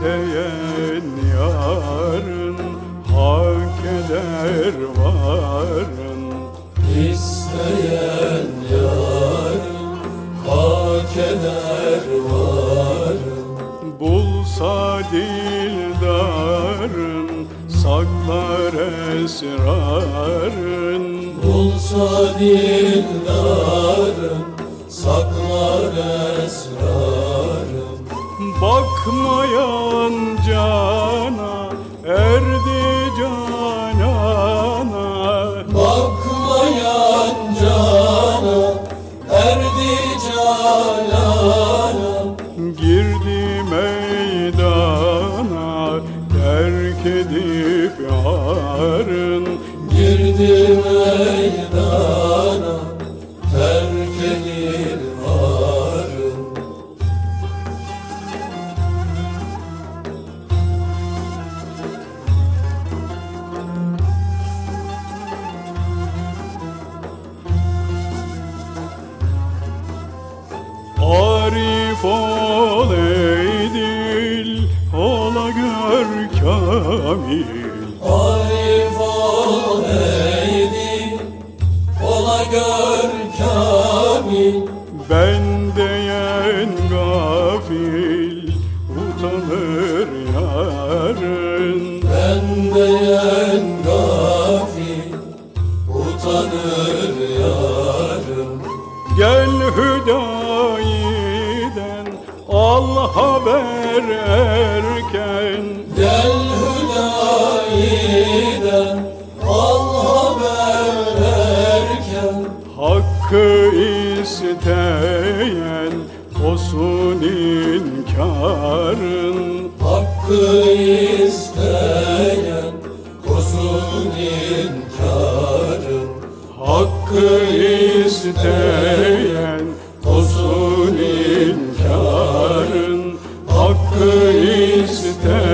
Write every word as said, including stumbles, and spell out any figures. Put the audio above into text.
İsteyen yarın hak eder varın. İsteyen yarın hak eder varın. Bulsa dildarın saklar esrarın. Bulsa dildarın saklar esrarın. Bakmayan cana erdi canana. Bakmayan cana erdi canana. Girdi meydana terk edip yarın. Girdi meydana terk edip varın. Arif ol ey dil, ola gör kamil. Arif ol ey dil, ola gör kamil. Ben diyen gafil utanır yarın. Ben diyen gafil utanır yarın. Gel Hüdayi'den al haber erken. Gel Hüdayi'den al haber erken. Hakkı isteyen olsun inkarın. Hakkı isteyen kosun inkarın. Hakkı isteyen olsun inkarın. Hakkı isteyen